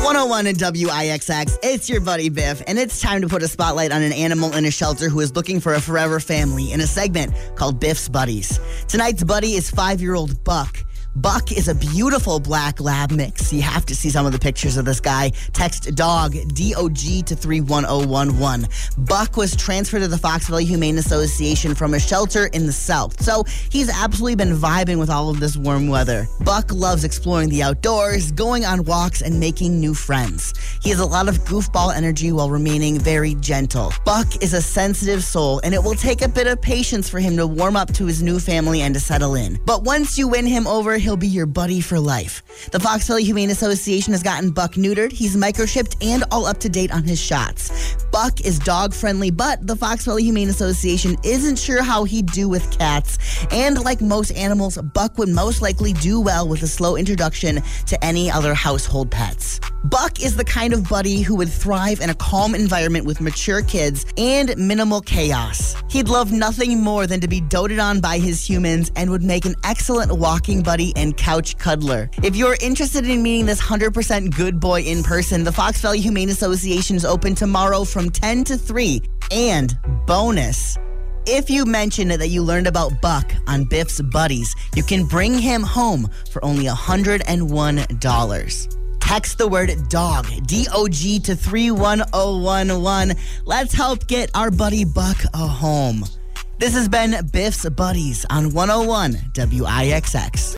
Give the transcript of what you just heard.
101 in WIXX, it's your buddy Biff, and it's time to put a spotlight on an animal in a shelter who is looking for a forever family in a segment called Biff's Buddies. Tonight's buddy is 5-year-old Buck. Buck is a beautiful black lab mix. You have to see some of the pictures of this guy. Text DOG, D-O-G, to 31011. Buck was transferred to the Fox Valley Humane Association from a shelter in the south, so he's absolutely been vibing with all of this warm weather. Buck loves exploring the outdoors, going on walks, and making new friends. He has a lot of goofball energy while remaining very gentle. Buck is a sensitive soul, and it will take a bit of patience for him to warm up to his new family and to settle in. But once you win him over, he'll be your buddy for life. The Fox Valley Humane Association has gotten Buck neutered. He's microchipped and all up to date on his shots. Buck is dog friendly, but the Fox Valley Humane Association isn't sure how he'd do with cats. And like most animals, Buck would most likely do well with a slow introduction to any other household pets. Buck is the kind of buddy who would thrive in a calm environment with mature kids and minimal chaos. He'd love nothing more than to be doted on by his humans and would make an excellent walking buddy and couch cuddler. If you're interested in meeting this 100% good boy in person, the Fox Valley Humane Association is open tomorrow from 10 to 3. And bonus, if you mention that you learned about Buck on Biff's Buddies, you can bring him home for only $101. Text the word DOG, D-O-G, to 31011. Let's help get our buddy Buck a home. This has been Biff's Buddies on 101 WIXX.